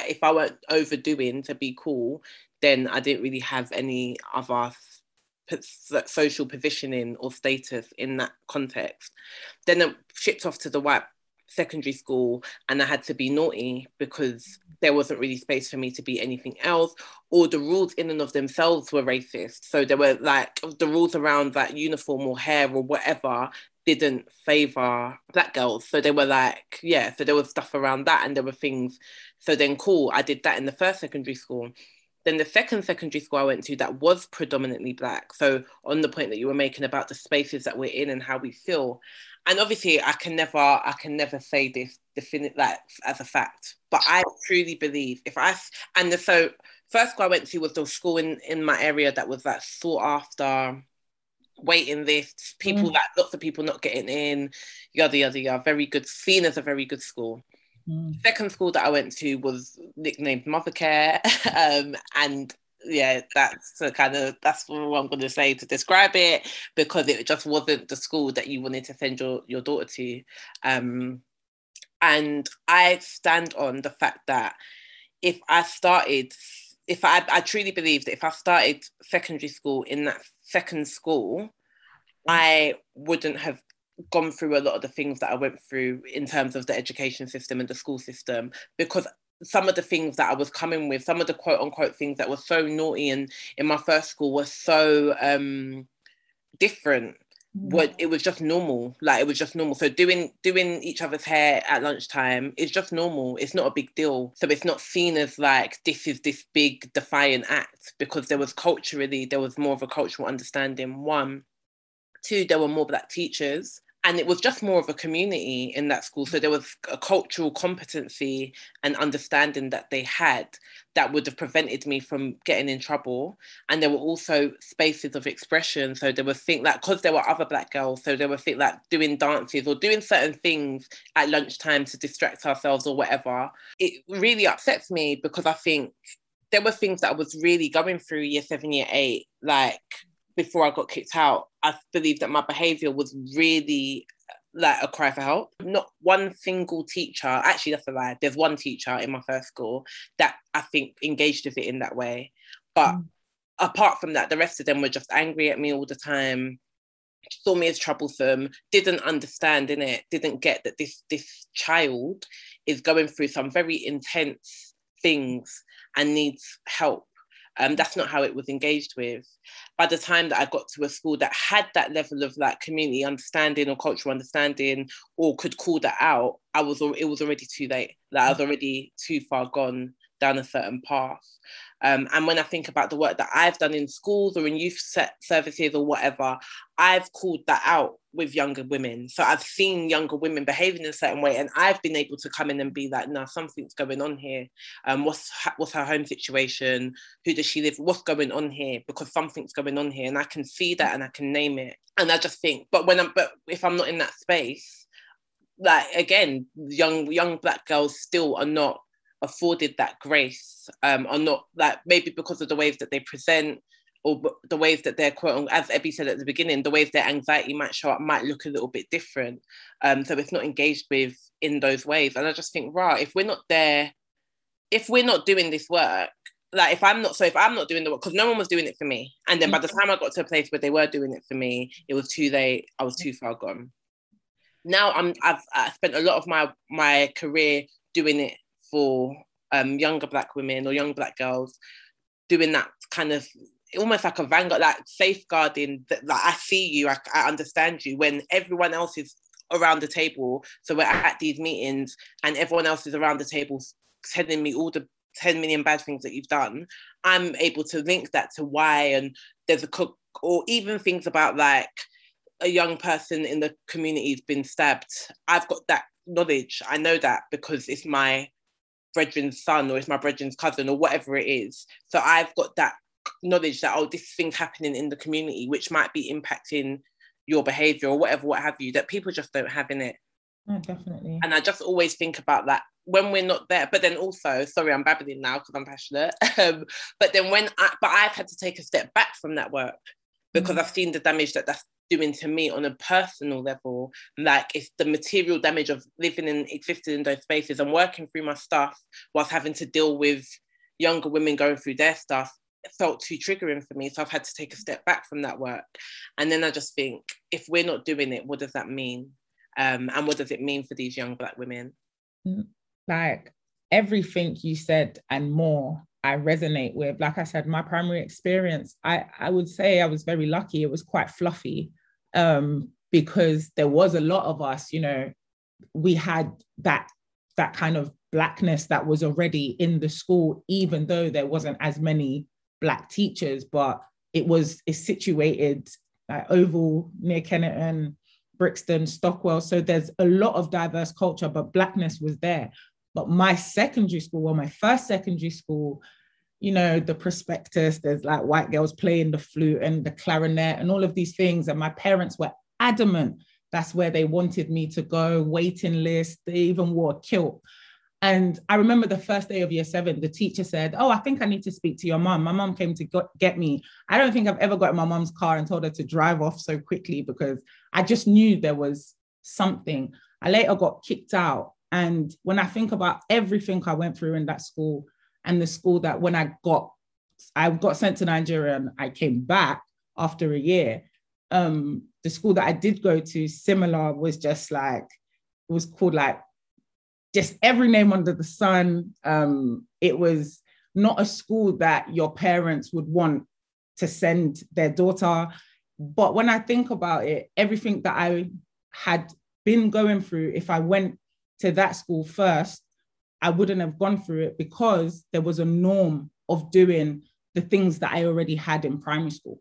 overdoing to be cool, then I didn't really have any other social positioning or status in that context. Then I shipped off to the white secondary school, and I had to be naughty because there wasn't really space for me to be anything else, or the rules in and of themselves were racist. So there were like the rules around that uniform or hair or whatever didn't favor black girls. So they were like, so there was stuff around that, and there were things. So then cool, I did that in the first secondary school. Then the second secondary school I went to that was predominantly black. So on the point that you were making about the spaces that we're in and how we feel, and obviously I can never say this like as a fact, but I truly believe so first school I went to was the school in my area that was like sought after, waiting lists, people like lots of people not getting in, yada yada yada, very good, seen as a very good school. Second school that I went to was nicknamed Mothercare, and that's what I'm going to say to describe it, because it just wasn't the school that you wanted to send your daughter to. And I stand on the fact that I truly believe that if I started secondary school in that second school, I wouldn't have gone through a lot of the things that I went through in terms of the education system and the school system, because some of the things that I was coming with, some of the quote unquote things that were so naughty and in my first school were so different. It was just normal. Like, it was just normal. So doing each other's hair at lunchtime is just normal. It's not a big deal. So it's not seen as like this is this big defiant act, because there was more of a cultural understanding. 1, 2, there were more black teachers, and it was just more of a community in that school. So there was a cultural competency and understanding that they had that would have prevented me from getting in trouble. And there were also spaces of expression. So there were things like, because there were other black girls, so there were things like doing dances or doing certain things at lunchtime to distract ourselves or whatever. It really upsets me, because I think there were things that I was really going through year 7, year 8, like before I got kicked out. I believe that my behaviour was really like a cry for help. Not one single teacher, actually that's a lie, there's one teacher in my first school that I think engaged with it in that way. But apart from that, the rest of them were just angry at me all the time, saw me as troublesome, didn't understand, didn't get that this child is going through some very intense things and needs help. That's not how it was engaged with. By the time that I got to a school that had that level of like community understanding or cultural understanding, or could call that out, it was already too late. Like, I was already too far gone down a certain path. And when I think about the work that I've done in schools or in youth services or whatever, I've called that out with younger women. So I've seen younger women behaving in a certain way, and I've been able to come in and be like, no, something's going on here. What's her home situation? Who does she live? What's going on here? Because something's going on here, and I can see that and I can name it. And I just think, but if I'm not in that space, like, again, young black girls still are not afforded that grace, are not, like, maybe because of the ways that they present, or the ways that they're, quote, as Ebby said at the beginning, the ways their anxiety might show up might look a little bit different. So it's not engaged with in those ways. And I just think, right, if we're not there, if we're not doing this work, like, if I'm not doing the work, because no one was doing it for me. And then by the time I got to a place where they were doing it for me, it was too late. I was too far gone. Now I've spent a lot of my career doing it for younger black women or young black girls, doing that kind of almost like a vanguard, like safeguarding that, like, I see you, I understand you, when everyone else is around the table. So we're at these meetings and everyone else is around the table telling me all the 10 million bad things that you've done. I'm able to link that to why, and there's a cook, or even things about like a young person in the community has been stabbed. I've got that knowledge. I know that because it's my brethren's son, or it's my brethren's cousin, or whatever it is. So I've got that knowledge that, oh, this thing's happening in the community, which might be impacting your behavior or whatever, what have you, that people just don't have in it. Oh, definitely. And I just always think about that when we're not there. But then also, sorry, I'm babbling now because I'm passionate. But then I've had to take a step back from that work because I've seen the damage that that's doing to me on a personal level. Like, it's the material damage of living and existing in those spaces and working through my stuff whilst having to deal with younger women going through their stuff. It felt too triggering for me. So I've had to take a step back from that work. And then I just think, if we're not doing it, what does that mean? And what does it mean for these young Black women? Like, everything you said and more, I resonate with. Like I said, my primary experience, I would say I was very lucky. It was quite fluffy because there was a lot of us, you know, we had that kind of Blackness that was already in the school, even though there wasn't as many Black teachers, but it's situated like Oval, near Kenneton, Brixton, Stockwell. So there's a lot of diverse culture, but Blackness was there. But my secondary school, or my first secondary school, you know, the prospectus, there's like white girls playing the flute and the clarinet and all of these things. And my parents were adamant that's where they wanted me to go, waiting list. They even wore a kilt. And I remember the first day of year 7, the teacher said, oh, I think I need to speak to your mum. My mum came to get me. I don't think I've ever got in my mum's car and told her to drive off so quickly because I just knew there was something. I later got kicked out. And when I think about everything I went through in that school, and the school that when I got sent to Nigeria and I came back after a year, the school that I did go to, similar, was just like, it was called like, just every name under the sun. It was not a school that your parents would want to send their daughter. But when I think about it, everything that I had been going through, if I went to that school first, I wouldn't have gone through it because there was a norm of doing the things that I already had in primary school.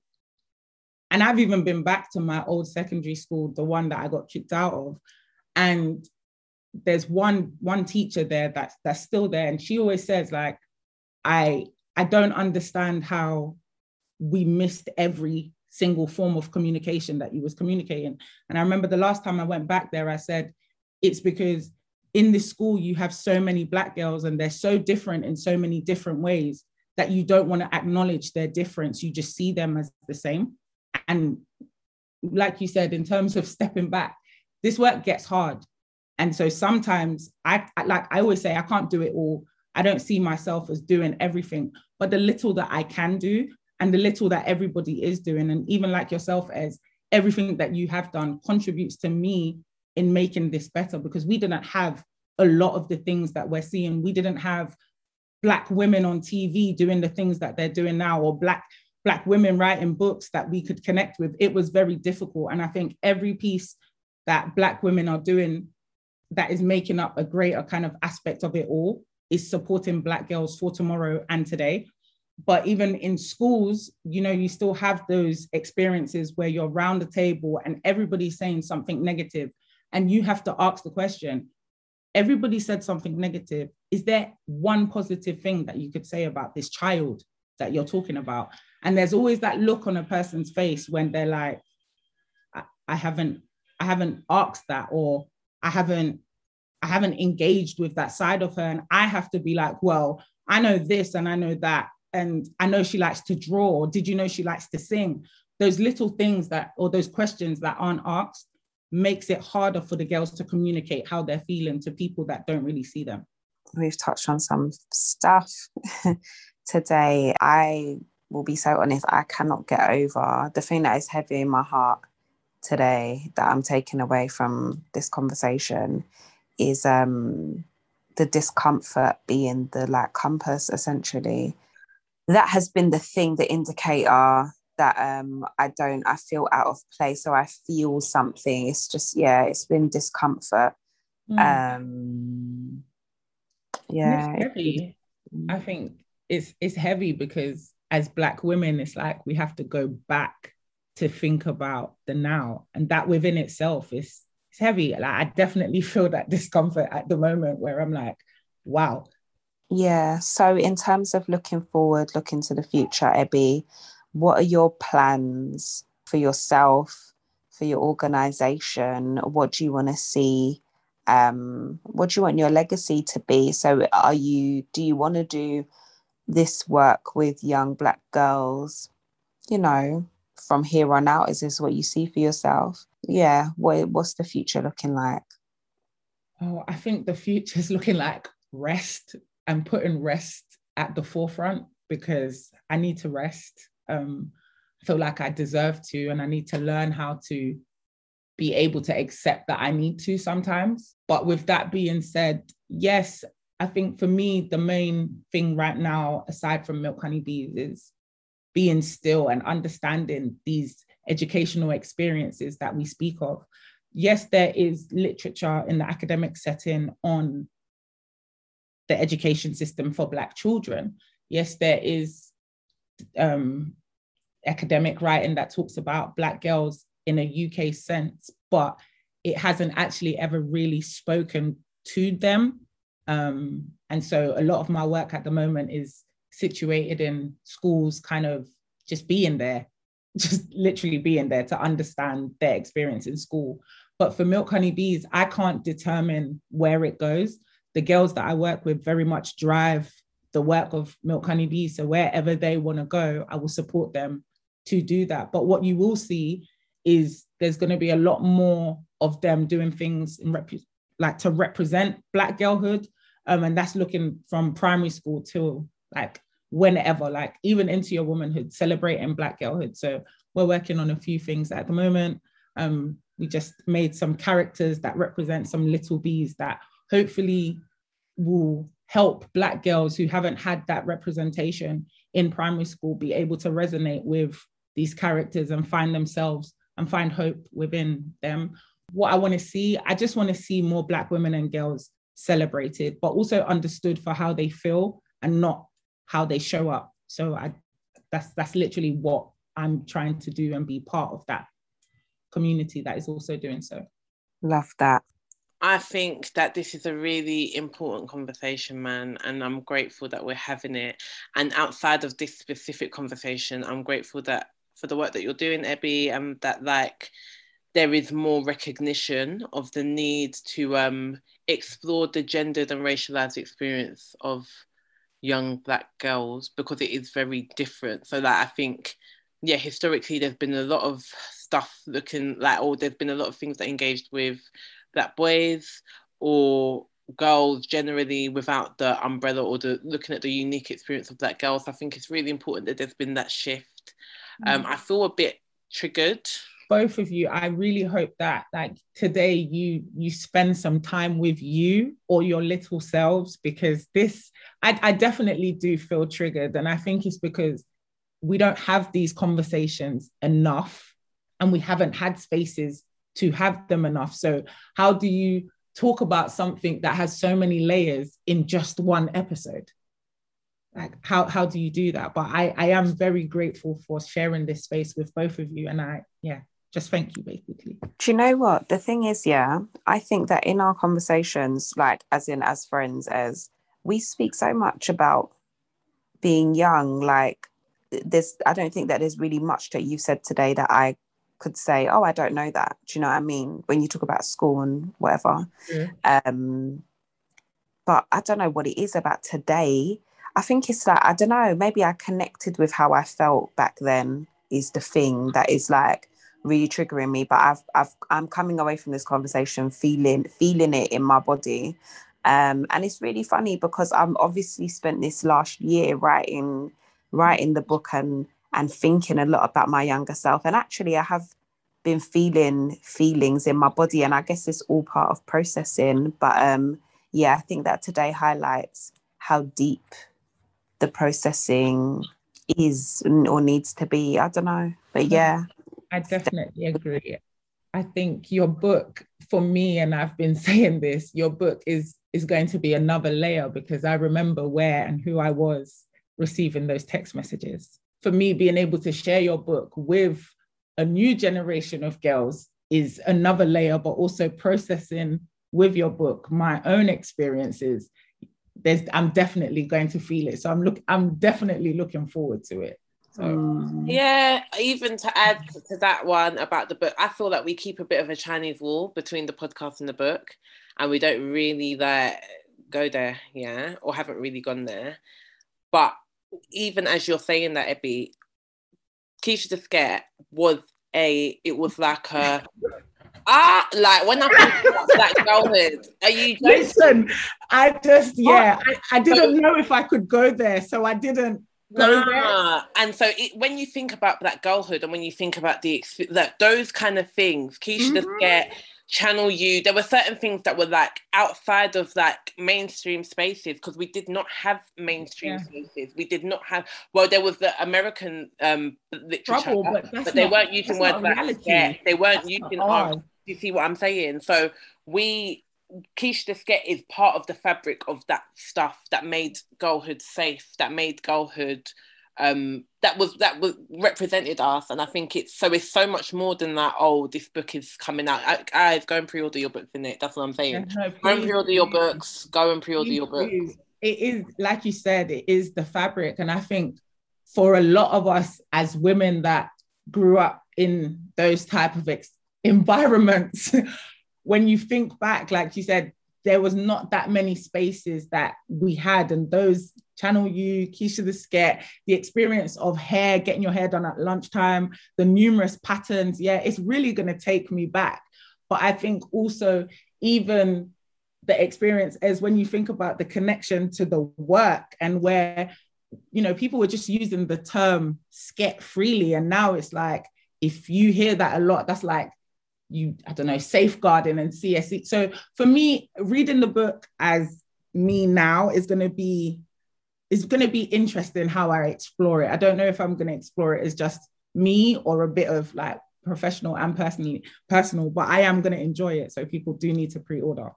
And I've even been back to my old secondary school, the one that I got kicked out of. And there's one teacher there that's still there. And she always says, like, I don't understand how we missed every single form of communication that you was communicating. And I remember the last time I went back there, I said, it's because in this school, you have so many Black girls and they're so different in so many different ways that you don't want to acknowledge their difference. You just see them as the same. And like you said, in terms of stepping back, this work gets hard. And so sometimes I always say, I can't do it all. I don't see myself as doing everything, but the little that I can do and the little that everybody is doing, and even like yourself, as everything that you have done contributes to me in making this better, because we didn't have a lot of the things that we're seeing. We didn't have Black women on TV doing the things that they're doing now, or Black women writing books that we could connect with. It was very difficult. And I think every piece that Black women are doing that is making up a greater kind of aspect of it all is supporting Black girls for tomorrow and today. But even in schools, you know, you still have those experiences where you're around the table and everybody's saying something negative. And you have to ask the question, everybody said something negative. Is there one positive thing that you could say about this child that you're talking about? And there's always that look on a person's face when they're like, I haven't asked that, or I haven't engaged with that side of her. And I have to be like, well, I know this and I know that. And I know she likes to draw. Did you know she likes to sing? Those little things that, or those questions that aren't asked, makes it harder for the girls to communicate how they're feeling to people that don't really see them. We've touched on some stuff today. I will be so honest, I cannot get over the thing that is heavy in my heart today that I'm taking away from this conversation is the discomfort being the like compass, essentially. that has been the thing, the indicator that I feel out of place, or I feel something. It's just, yeah, it's been discomfort. And it's Yeah. heavy. I think it's heavy because as Black women, it's like we have to go back to think about the now, and that within itself is it's heavy. Like, I definitely feel that discomfort at the moment where I'm like, wow. Yeah. So in terms of looking forward, looking to the future, Ebby, what are your plans for yourself, for your organization? What do you want to see? What do you want your legacy to be? So do you want to do this work with young Black girls, you know, from here on out? Is this what you see for yourself? Yeah. What's the future looking like? Oh, I think the future is looking like rest and putting rest at the forefront, because I need to rest. I feel like I deserve to, and I need to learn how to be able to accept that I need to sometimes. But with that being said, yes, I think for me, the main thing right now, aside from Milk Honeybees, is being still and understanding these educational experiences that we speak of. Yes, there is literature in the academic setting on the education system for Black children. Yes, there is academic writing that talks about Black girls in a UK sense, but it hasn't actually ever really spoken to them. And so a lot of my work at the moment is situated in schools, kind of just being there, just literally being there to understand their experience in school. But for Milk Honeybees, I can't determine where it goes. The girls that I work with very much drive the work of Milk Honeybees. So wherever they want to go, I will support them to do that. But what you will see is there's going to be a lot more of them doing things like to represent Black girlhood. And that's looking from primary school till like whenever, like even into your womanhood, celebrating Black girlhood. So we're working on a few things at the moment. We just made some characters that represent some little bees that hopefully will help Black girls who haven't had that representation in primary school be able to resonate with these characters and find themselves and find hope within them. What I want to see, I just want to see more Black women and girls celebrated, but also understood for how they feel and not how they show up. So that's literally what I'm trying to do and be part of that community that is also doing so. Love that. I think that this is a really important conversation, man, and I'm grateful that we're having it. And outside of this specific conversation, I'm grateful that for the work that you're doing, Ebby, and that like there is more recognition of the need to explore the gendered and racialized experience of young Black girls, because it is very different. So that I think, yeah, historically there's been a lot of stuff looking like, or there's been a lot of things that engaged with Black boys or girls generally without the umbrella or the looking at the unique experience of Black girls. I think it's really important that there's been that shift. I feel a bit triggered. Both of you, I really hope that like today you spend some time with you or your little selves, because this, I definitely do feel triggered. And I think it's because we don't have these conversations enough, and we haven't had spaces to have them enough. So how do you talk about something that has so many layers in just one episode? Like how do you do that? But I am very grateful for sharing this space with both of you. And just thank you, basically. Do you know what? The thing is, yeah, I think that in our conversations, like as friends, as we speak so much about being young, like I don't think that there's really much that you've said today that I could say, oh, I don't know that. Do you know what I mean? When you talk about school and whatever. Yeah. But I don't know what it is about today. I think it's like, I don't know, maybe I connected with how I felt back then is the thing that is like really triggering me. But I'm coming away from this conversation feeling it in my body. And it's really funny because I'm obviously spent this last year writing the book and thinking a lot about my younger self. And actually I have been feeling feelings in my body, and I guess it's all part of processing. But yeah, I think that today highlights how deep the processing is or needs to be. I don't know, but yeah. I definitely agree. I think your book, for me, and I've been saying this, your book is going to be another layer, because I remember where and who I was receiving those text messages. For me, being able to share your book with a new generation of girls is another layer, but also processing with your book my own experiences. I'm definitely going to feel it. So I'm definitely looking forward to it. So. Yeah, even to add to that one about the book, I feel like we keep a bit of a Chinese wall between the podcast and the book, and we don't really go there, yeah, or haven't really gone there. But even as you're saying that, Ebby, Keisha the Scat was like a like when I think about that girlhood, are you joking? Listen, I didn't know if I could go there, so I didn't go there. And so when you think about that girlhood, and when you think about those kind of things, Keisha the Scat, Channel U, there were certain things that were like outside of like mainstream spaces, because we did not have mainstream spaces. We did not have, well, there was the American literature, but they weren't using words like scat. They weren't using art. You see what I'm saying? So Keisha the Scat is part of the fabric of that stuff that made girlhood safe, that made girlhood that was represented us. And I think it's so much more than that. Oh, this book is coming out, guys, go and pre-order your books, in it. That's what I'm saying. Yeah, no, go and pre-order your books. Go and pre-order your books. It is, like you said, it is the fabric. And I think for a lot of us as women that grew up in those type of environments, when you think back, like you said, there was not that many spaces that we had, and those Channel U, Keisha the Scat, the experience of hair, getting your hair done at lunchtime, the numerous patterns, yeah, it's really going to take me back. But I think also even the experience is when you think about the connection to the work, and where, you know, people were just using the term scat freely. And now it's like, if you hear that a lot, that's like, safeguarding and CSE. So for me, reading the book as me now is going to be interesting how I explore it. I don't know if I'm going to explore it as just me or a bit of like professional and personal, but I am going to enjoy it. So people do need to pre-order.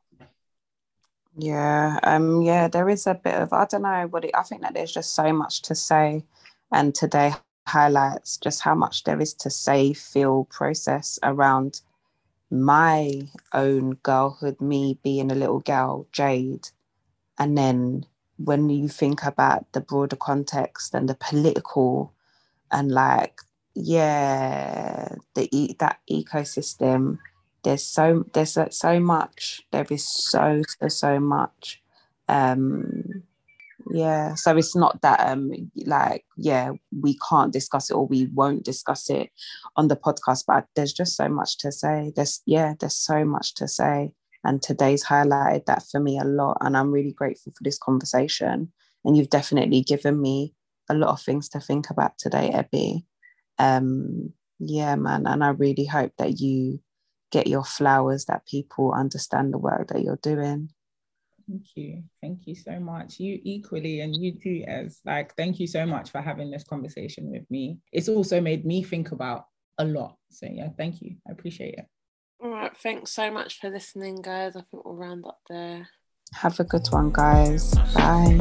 Yeah, there is a bit of, I don't know I think that there's just so much to say, and today highlights just how much there is to say, feel, process around my own girlhood, me being a little girl, Jade. And then when you think about the broader context and the political and like, yeah, that ecosystem, there's so much. There is so much. Yeah, so it's not that we can't discuss it or we won't discuss it on the podcast, but there's just so much to say. There's so much to say, and today's highlighted that for me a lot, and I'm really grateful for this conversation, and you've definitely given me a lot of things to think about today, Ebby. Yeah, man, and I really hope that you get your flowers, that people understand the work that you're doing. Thank you so much. You equally, and you too, thank you so much for having this conversation with me. It's also made me think about a lot. So yeah, thank you. I appreciate it. All right, thanks so much for listening, guys. I think we'll round up there. Have a good one, guys. Bye.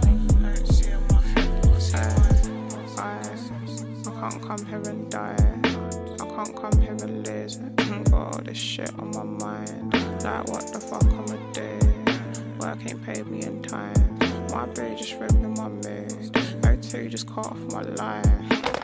I can't come here and die. I can't come here and lose. Got all this shit on my mind. Like, what the fuck I'ma do? Work ain't paid me in time. My bitch just ripping my mood. I too just cut off my line.